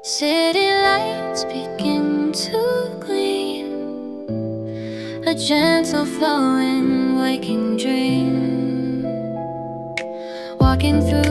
City lights begin to gleam, a gentle flowing waking dream. Walking through